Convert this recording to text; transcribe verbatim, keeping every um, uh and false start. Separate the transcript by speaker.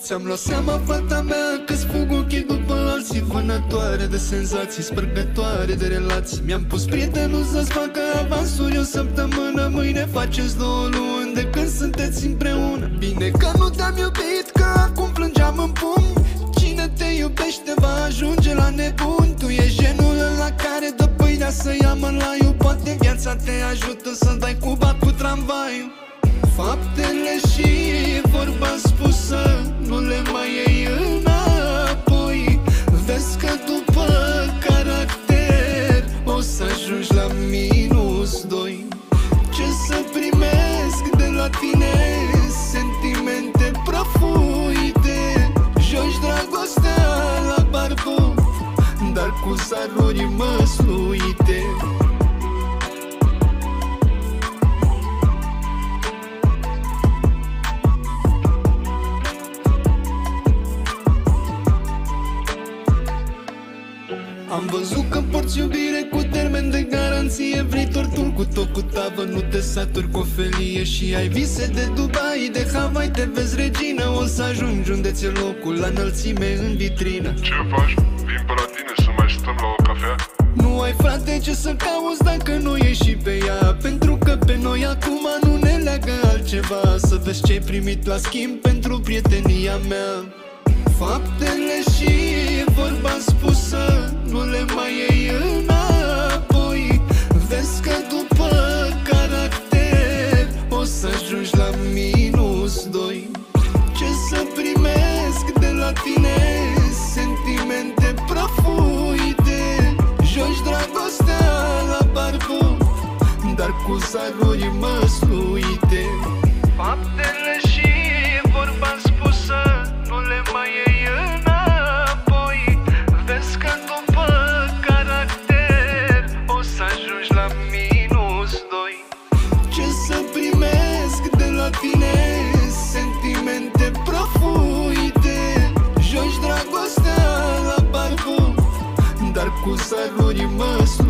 Speaker 1: Ți-am luat seama, fata mea, că-ți fug ochii după alții, vânătoare de senzații, spărgătoare de relații. Mi-am pus prietenul să-ți facă avansuri o săptămână, mâine faceți două luni de când sunteți împreună. Bine că nu te-am iubit, că acum plângeam în pumni. Cine te iubește va ajunge la nebun. Tu ești genul ăla care dă pâinea să ia mălaiul. Poate viața te ajută să dai cu bat cu tramvaiul. Faptele și vorba spusă nu le mai iei înapoi. Vezi că după caracter o să ajungi la minus doi. Ce să primesc de la tine? Sentimente prăfuite, joci dragostea la barbă, dar cu zaruri măsluite. Am văzut că porți iubire cu termen de garanție. Vrei torturi cu tot cu tavă, nu te saturi cu o felie. Și ai vise de Dubai, de Hawaii, te vezi regină. O să ajungi unde ți-e locul, la înălțime în vitrină.
Speaker 2: Ce faci? Vin pe la tine să mai stăm la o cafea?
Speaker 1: Nu ai, frate, ce să cauți dacă nu ieși și pe ea. Pentru că pe noi acum nu ne leagă altceva. Să vezi ce-ai primit la schimb pentru prietenia mea. Faptele și vorba spusă nu le mai iei înapoi. Vezi că după caracter o să ajungi la minus doi. Ce să primesc de la tine? Sentimente prăfuite, joci dragostea la barbă, dar cu zaruri măsluite. Faptele și vorba spusă nu le mai iei înapoi. Vezi că după caracter o să ajungi la minus doi. Ce să primesc de la tine? Sentimente prăfuite, joci dragostea la barbă, dar cu zaruri măsluite.